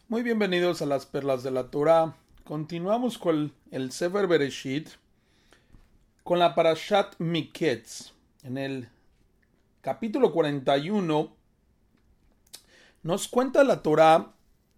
Muy bienvenidos a las perlas de la Torah. Continuamos con el Sefer Bereshit, con la Parashat Miketz. En el capítulo 41 nos cuenta la Torah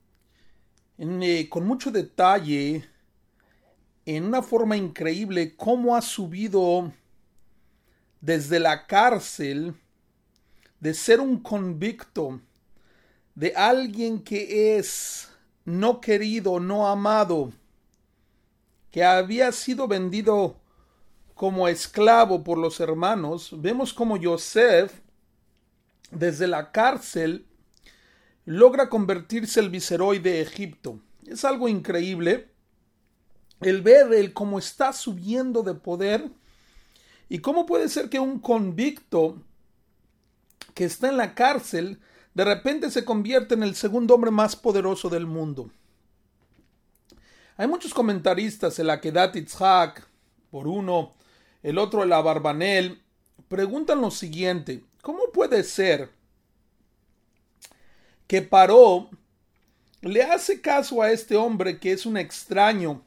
con mucho detalle, en una forma increíble, cómo ha subido desde la cárcel de ser un convicto, de alguien que es no querido, no amado, que había sido vendido como esclavo por los hermanos. Vemos como Yosef, desde la cárcel, logra convertirse el viceroy de Egipto. Es algo increíble el ver cómo está subiendo de poder y cómo puede ser que un convicto que está en la cárcel de repente se convierte en el segundo hombre más poderoso del mundo. Hay muchos comentaristas, el Akedat Yitzhak, por uno, el otro el Abarbanel, preguntan lo siguiente: ¿cómo puede ser que Paró le hace caso a este hombre que es un extraño,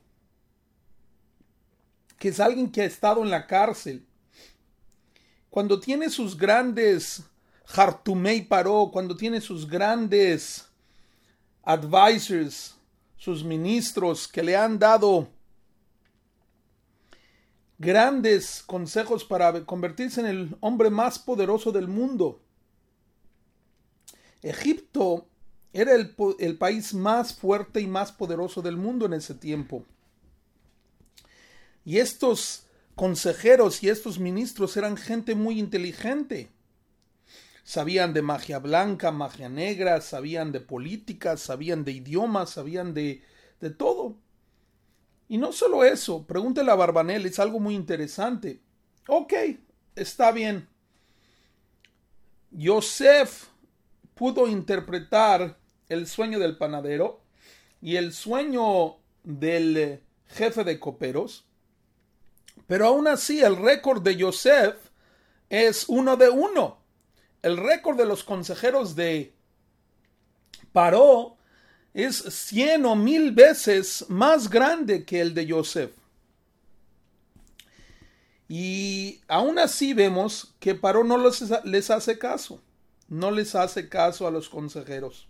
que es alguien que ha estado en la cárcel, cuando tiene sus grandes Hartumei Paró, cuando tiene sus grandes advisors, sus ministros que le han dado grandes consejos para convertirse en el hombre más poderoso del mundo? Egipto era el país más fuerte y más poderoso del mundo en ese tiempo. Y estos consejeros y estos ministros eran gente muy inteligente. Sabían de magia blanca, magia negra, sabían de política, sabían de idiomas, sabían de todo. Y no solo eso, pregúntale a Barbanel, es algo muy interesante. Ok, está bien. Yosef pudo interpretar el sueño del panadero y el sueño del jefe de coperos, pero aún así el récord de Yosef es 1 de 1. El récord de los consejeros de Paró es 100 o 1000 veces más grande que el de Yosef. Y aún así vemos que Paró no les hace caso. No les hace caso a los consejeros.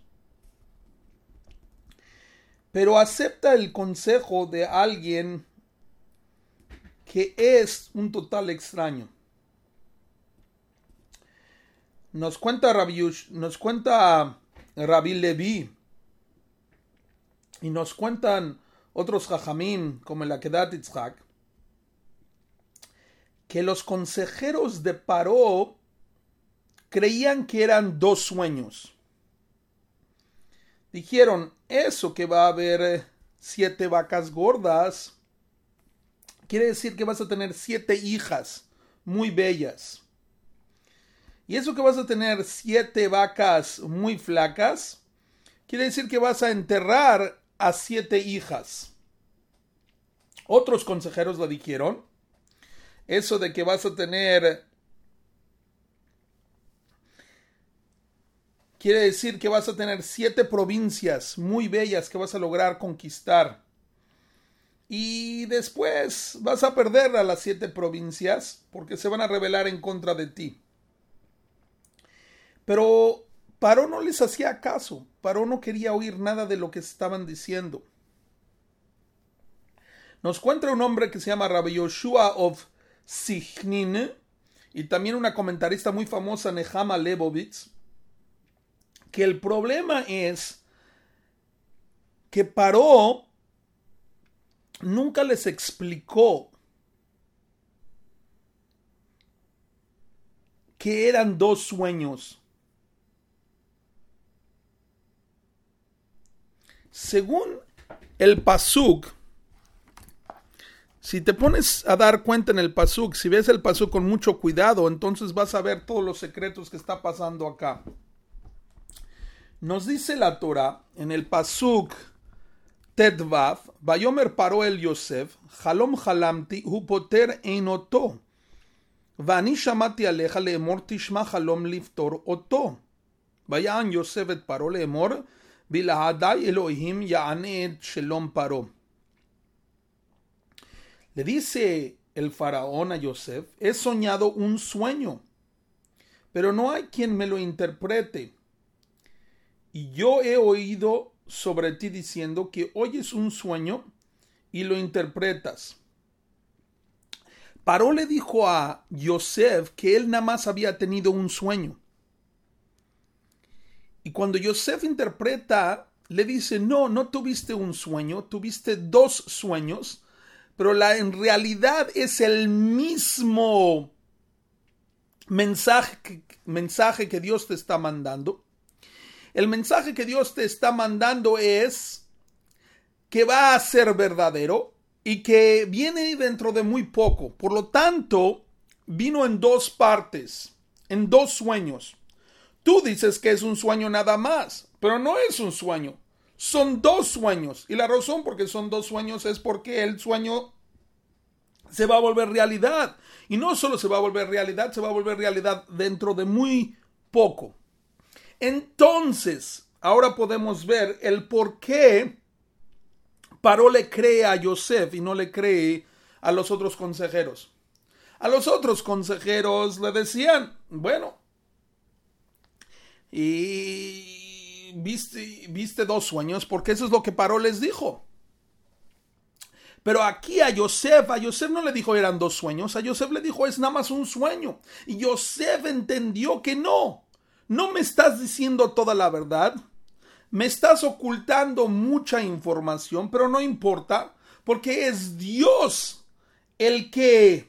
Pero acepta el consejo de alguien que es un total extraño. Nos cuenta Rabbi Levi y nos cuentan otros jajamim como el Akedat Yitzhak, que los consejeros de Paró creían que eran 2 sueños. Dijeron, eso que va a haber 7 vacas gordas, quiere decir que vas a tener 7 hijas muy bellas. Y eso que vas a tener 7 vacas muy flacas, quiere decir que vas a enterrar a 7 hijas. Otros consejeros lo dijeron. Eso de que vas a tener, quiere decir que vas a tener 7 provincias muy bellas que vas a lograr conquistar. Y después vas a perder a las 7 provincias porque se van a rebelar en contra de ti. Pero Paró no les hacía caso. Paró no quería oír nada de lo que estaban diciendo. Nos cuenta un hombre que se llama Rabbi Yoshua of Sichnin y también una comentarista muy famosa, Nehama Lebovitz, que el problema es que Paró nunca les explicó que eran 2 sueños. Según el Pasuk, si te pones a dar cuenta en el Pasuk, si ves el Pasuk con mucho cuidado, entonces vas a ver todos los secretos que está pasando acá. Nos dice la Torah en el Pasuk Tedvav, Vayomer Paró el Yosef, Halom Halamti, hu poter einoto, Vani shamati aleja leemor tishma halom liftor oto. Vayan Yosef et Paró leemor, Bilahadai Elohim Ya'ane Shalom Paró. Le dice el faraón a Yosef: he soñado un sueño, pero no hay quien me lo interprete. Y yo he oído sobre ti diciendo que oyes un sueño y lo interpretas. Paró le dijo a Yosef que él nada más había tenido un sueño. Y cuando Yosef interpreta, le dice: no tuviste un sueño, tuviste dos sueños, pero en realidad es el mismo mensaje que Dios te está mandando. El mensaje que Dios te está mandando es que va a ser verdadero y que viene dentro de muy poco. Por lo tanto, vino en dos partes, en dos sueños. Tú dices que es un sueño nada más, pero no es un sueño. Son dos sueños. Y la razón por qué son dos sueños es porque el sueño se va a volver realidad. Y no solo se va a volver realidad, se va a volver realidad dentro de muy poco. Entonces, ahora podemos ver el por qué Paró le cree a Yosef y no le cree a los otros consejeros. A los otros consejeros le decían: bueno, y viste dos sueños, porque eso es lo que Paró les dijo. Pero aquí a Yosef no le dijo eran dos sueños, a Yosef le dijo es nada más un sueño. Y Yosef entendió que no me estás diciendo toda la verdad, me estás ocultando mucha información, pero no importa, porque es Dios el que...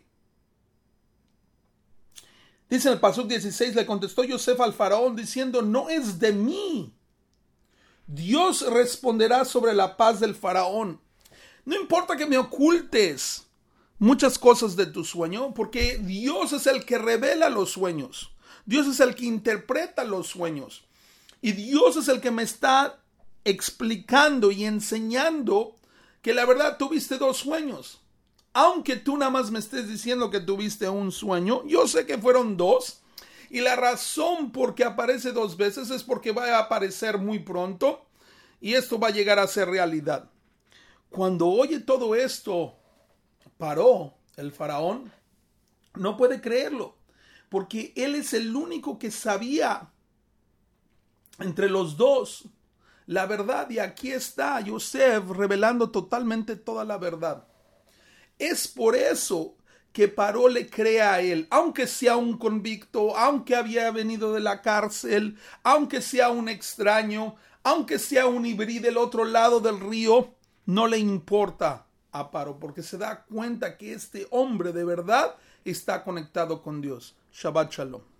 Dice en el Pasuk 16, le contestó Yosef al faraón diciendo: no es de mí. Dios responderá sobre la paz del faraón. No importa que me ocultes muchas cosas de tu sueño, porque Dios es el que revela los sueños. Dios es el que interpreta los sueños. Y Dios es el que me está explicando y enseñando que la verdad tuviste dos sueños. Aunque tú nada más me estés diciendo que tuviste un sueño, yo sé que fueron dos. Y la razón por qué aparece dos veces es porque va a aparecer muy pronto. Y esto va a llegar a ser realidad. Cuando oye todo esto, Paró, el faraón, no puede creerlo. Porque él es el único que sabía entre los dos la verdad. Y aquí está Yosef revelando totalmente toda la verdad. Es por eso que Paró le cree a él, aunque sea un convicto, aunque había venido de la cárcel, aunque sea un extraño, aunque sea un ibrí del otro lado del río, no le importa a Paró, porque se da cuenta que este hombre de verdad está conectado con Dios. Shabbat Shalom.